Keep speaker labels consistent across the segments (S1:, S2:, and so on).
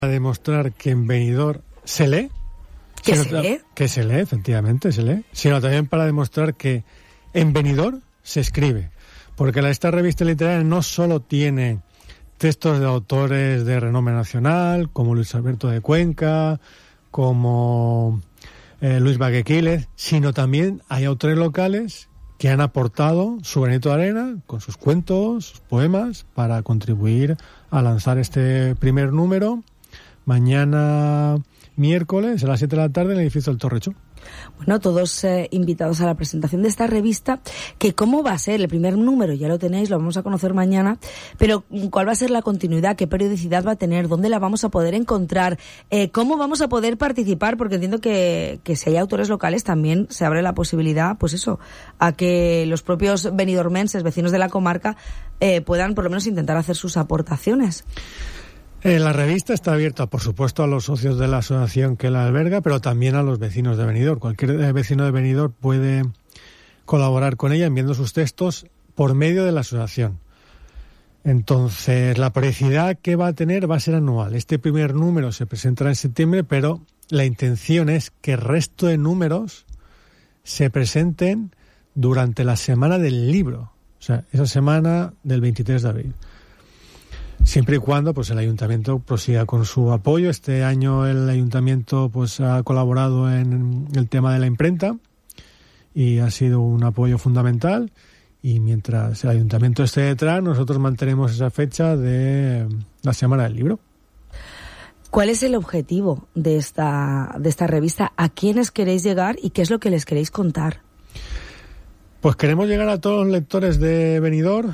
S1: para demostrar que en Benidorm se lee.
S2: ¿Que se lee?
S1: Que se lee, efectivamente, se lee. Sino también para demostrar que en Benidorm se escribe. Porque esta revista literaria no solo tiene textos de autores de renombre nacional, como Luis Alberto de Cuenca, como Luis Baquequiles, sino también hay autores locales que han aportado su granito de arena con sus cuentos, sus poemas, para contribuir a lanzar este primer número mañana miércoles a las 7 de la tarde en el edificio del Torrecho.
S2: Bueno, todos invitados a la presentación de esta revista, que cómo va a ser el primer número, ya lo tenéis, lo vamos a conocer mañana, pero cuál va a ser la continuidad, qué periodicidad va a tener, dónde la vamos a poder encontrar, cómo vamos a poder participar, porque entiendo que si hay autores locales también se abre la posibilidad, pues eso, a que los propios benidormenses, vecinos de la comarca, puedan por lo menos intentar hacer sus aportaciones.
S1: La revista está abierta, por supuesto, a los socios de la asociación que la alberga, pero también a los vecinos de Benidorm. Cualquier vecino de Benidorm puede colaborar con ella enviando sus textos por medio de la asociación. Entonces, la periodicidad que va a tener va a ser anual. Este primer número se presentará en septiembre, pero la intención es que el resto de números se presenten durante la semana del libro, o sea, esa semana del 23 de abril. Siempre y cuando pues el ayuntamiento prosiga con su apoyo. Este año el ayuntamiento pues ha colaborado en el tema de la imprenta y ha sido un apoyo fundamental, y mientras el ayuntamiento esté detrás, nosotros mantenemos esa fecha de la semana del libro.
S2: ¿Cuál es el objetivo de esta revista? ¿A quiénes queréis llegar y qué es lo que les queréis contar?
S1: Pues queremos llegar a todos los lectores de Benidorm,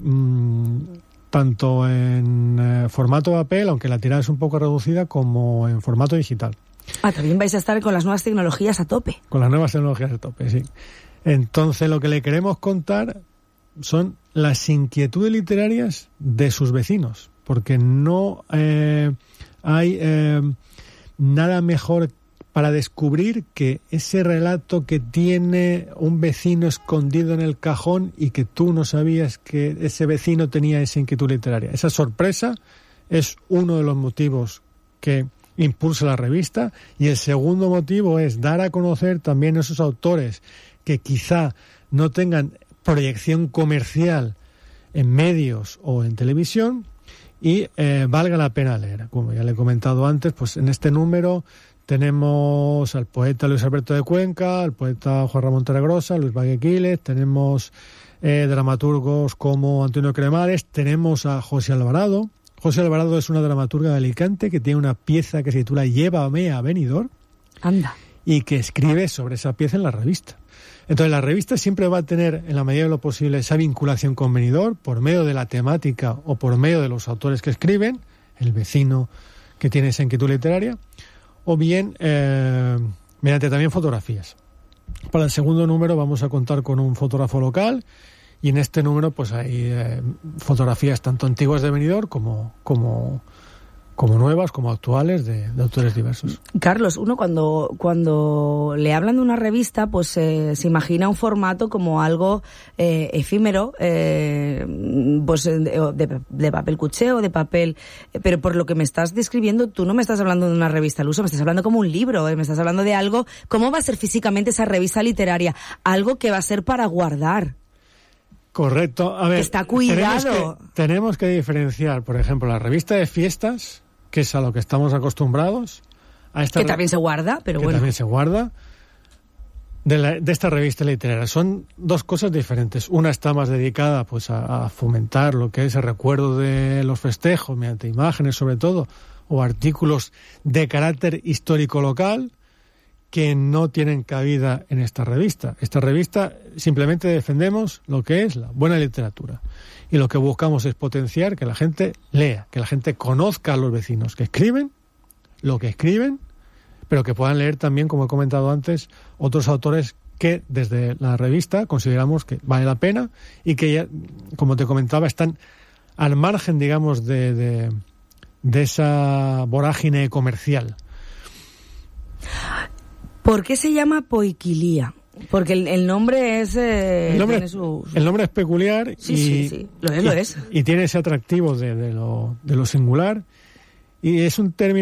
S1: tanto en formato papel, aunque la tirada es un poco reducida, como en formato digital.
S2: También vais a estar con las nuevas tecnologías a tope.
S1: Con las nuevas tecnologías a tope, sí. Entonces, lo que le queremos contar son las inquietudes literarias de sus vecinos, porque no hay nada mejor para descubrir que ese relato que tiene un vecino escondido en el cajón y que tú no sabías que ese vecino tenía esa inquietud literaria. Esa sorpresa es uno de los motivos que impulsa la revista, y el segundo motivo es dar a conocer también a esos autores que quizá no tengan proyección comercial en medios o en televisión y valga la pena leer. Como ya le he comentado antes, pues en este número tenemos al poeta Luis Alberto de Cuenca, al poeta Juan Ramón Torregrosa, Luis Baquequiles, tenemos dramaturgos como Antonio Cremades, tenemos a José Alvarado. José Alvarado es una dramaturga de Alicante que tiene una pieza que se titula Llévame a Benidorm.
S2: Anda.
S1: Y que escribe sobre esa pieza en la revista. Entonces la revista siempre va a tener, en la medida de lo posible, esa vinculación con Benidorm por medio de la temática o por medio de los autores que escriben, el vecino que tiene esa inquietud literaria, o bien mediante también fotografías. Para el segundo número vamos a contar con un fotógrafo local, y en este número pues hay fotografías tanto antiguas de Benidorm como nuevas, como actuales, de autores diversos.
S2: Carlos, uno cuando le hablan de una revista, pues se imagina un formato como algo efímero, pues de papel cuché o de papel, pero por lo que me estás describiendo, tú no me estás hablando de una revista al uso, me estás hablando como un libro, me estás hablando de algo. ¿Cómo va a ser físicamente esa revista literaria? Algo que va a ser para guardar.
S1: Correcto. A ver,
S2: está cuidado.
S1: Tenemos que diferenciar, por ejemplo, la revista de fiestas, que es a lo que estamos acostumbrados, a esta
S2: que también se guarda, pero
S1: que
S2: bueno.
S1: También se guarda, de esta revista literaria. Son dos cosas diferentes. Una está más dedicada pues a fomentar lo que es el recuerdo de los festejos, mediante imágenes sobre todo, o artículos de carácter histórico local, que no tienen cabida en esta revista. Esta revista simplemente defendemos lo que es la buena literatura. Y lo que buscamos es potenciar que la gente lea, que la gente conozca a los vecinos que escriben, lo que escriben, pero que puedan leer también, como he comentado antes, otros autores que desde la revista consideramos que vale la pena y que ya, como te comentaba, están al margen, digamos, de esa vorágine comercial.
S2: ¿Por qué se llama Poiquilía? Porque el nombre es...
S1: El nombre es peculiar.
S2: Sí, lo es.
S1: Y tiene ese atractivo de lo singular. Y es un término